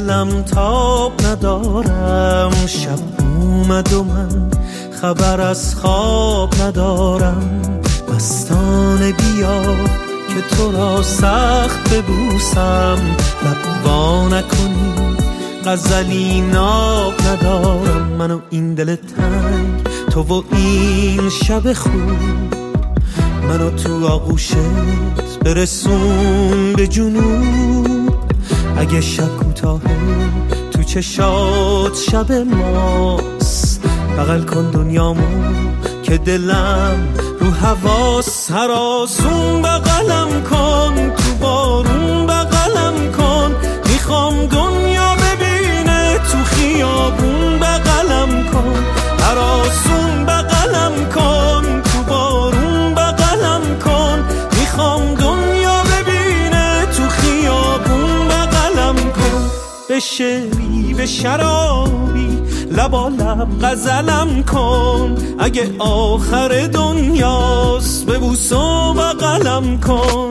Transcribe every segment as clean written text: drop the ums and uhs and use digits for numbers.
دلم تاب ندارم، شب اومد و من خبر از خواب ندارم. مستانه بیا که تو را سخت ببوسم، لب وا نکنی غزلی ناب ندارم. من و این دل تنگ، تو و این شب خوب، منو تو آغوشت برسون به جنوب. اگه شب کوتاهه تو چشات شب ماست، بغل کن دنیامو که دلم رو حواس. هر آسون بغلم کن، تو بارون بغلم کن، میخوام دنیا ببینه تو خیابون بغلم کن. هر آسون بغلم کن، تو بارون بغلم کن، میخوام دنیا ببینه تو خیابون بغلم کن. به شعری به شرابی لبا لب غزلم کن، اگه آخر دنیاست ببوس و بغلم کن.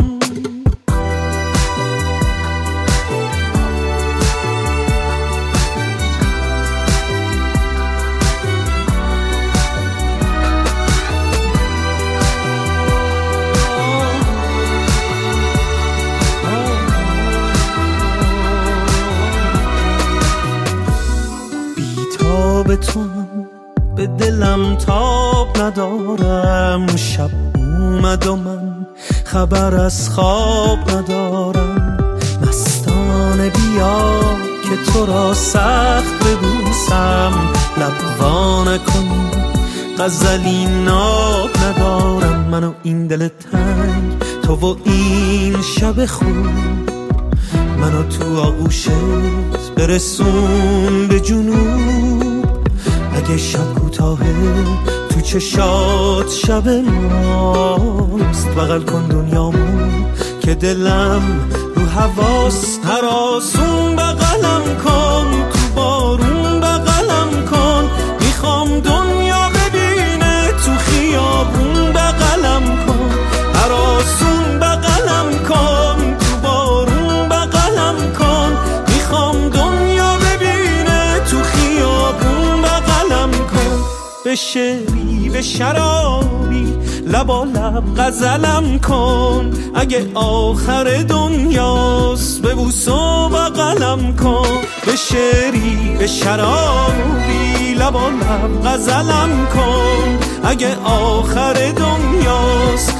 به تو به دلم تاب ندارم، شب اومد و من خبر از خواب ندارم. مستانه بیا که تو را سخت ببوسم، لب وا نکنی غزلی ناب ندارم. من و این دل تنگ، تو و این شب خوب، منو تو آغوشت برسون به جنوب. اگه شب کوتاهه تو چشات شب ماست، بغل کن دنیامو که دلم رو حواس. هر آسون بغلم کن، تو بارون بغلم کن، میخوام دنیا ببینه تو خیابون بغلم کن. هر آسون بغلم کن، تو بارون بغلم کن، میخوام دنیا ببینه تو خیابون بغلم کن. به شعری به شرابی لبا لب غزلم کن، اگه آخر دنیاست ببوس و بغلم کن. به شعری به شرابی لبا لب غزلم کن، اگه آخر دنیاست